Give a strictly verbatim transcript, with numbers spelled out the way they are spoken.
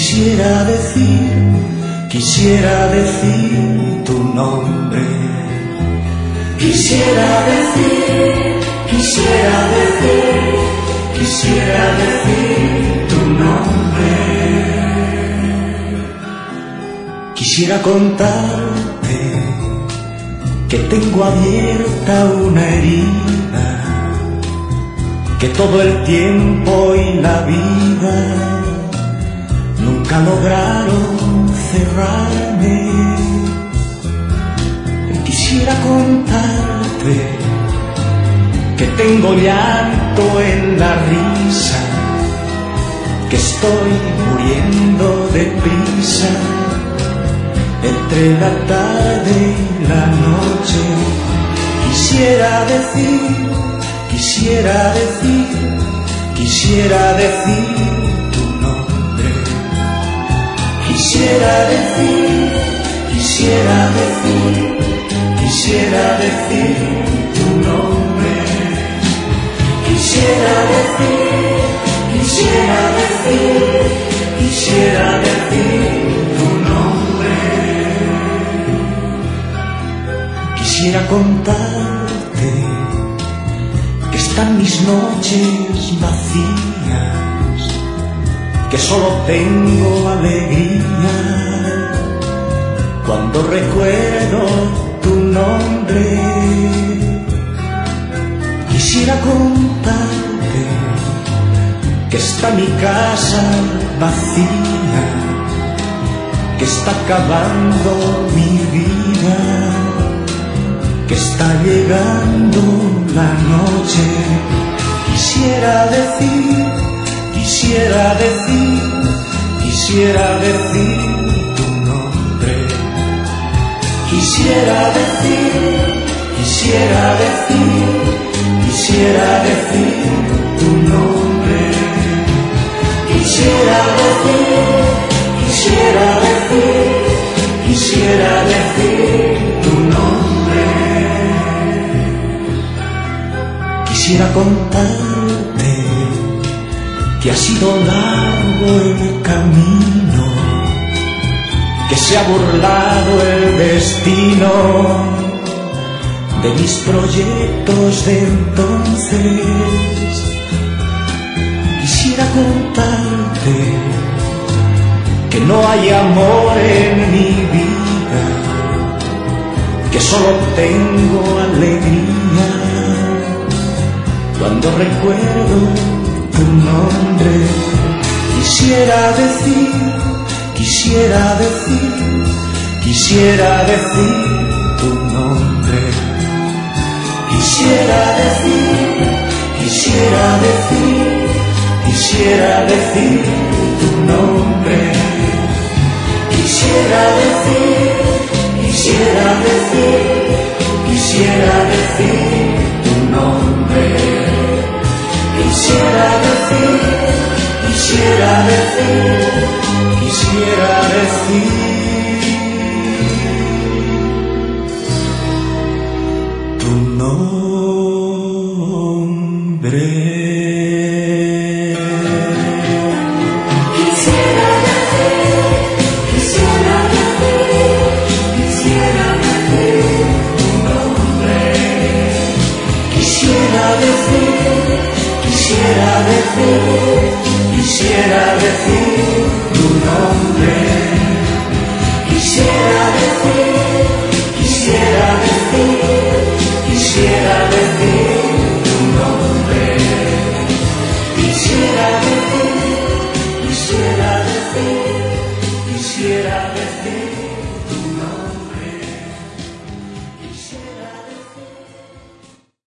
Quisiera decir, quisiera decir tu nombre. Quisiera decir, quisiera decir, quisiera decir tu nombre. Quisiera contarte que tengo abierta una herida, que todo el tiempo y la vida nunca lograron cerrarme. Quisiera contarte que tengo llanto en la risa, que estoy muriendo de prisa entre la tarde y la noche. Quisiera decir, quisiera decir, quisiera decir tu nombre. Quisiera decir, quisiera decir, quisiera decir tu nombre. Quisiera decir, quisiera decir, quisiera decir tu nombre. Quisiera contarte que están mis noches vacías, que solo tengo alegría cuando recuerdo tu nombre. Quisiera contarte que está mi casa vacía, que está acabando mi vida, que está llegando la noche. Quisiera decir, quisiera decir, quisiera decir tu nombre. Quisiera decir, quisiera decir, quisiera decir tu nombre. Quisiera decir, quisiera decir, quisiera decir tu nombre. Quisiera contarte que ha sido largo el camino, que se ha burlado el destino de mis proyectos de entonces. Quisiera contarte que no hay amor en mi vida, que solo tengo alegría cuando recuerdo tu nombre. Quisiera decir, quisiera decir, quisiera decir tu nombre. Quisiera decir, quisiera decir, quisiera decir tu nombre. Quisiera decir, quisiera decir, quisiera decir tu nombre. Quisiera decir, quisiera decir, quisiera decir tu nombre. Quisiera decir, quisiera decir, quisiera decir tu nombre. Quisiera decir, quisiera decir, quisiera decir tu nombre. Quisiera decir, quisiera decir, quisiera decir tu nombre. Quisiera decir, quisiera decir, quisiera decir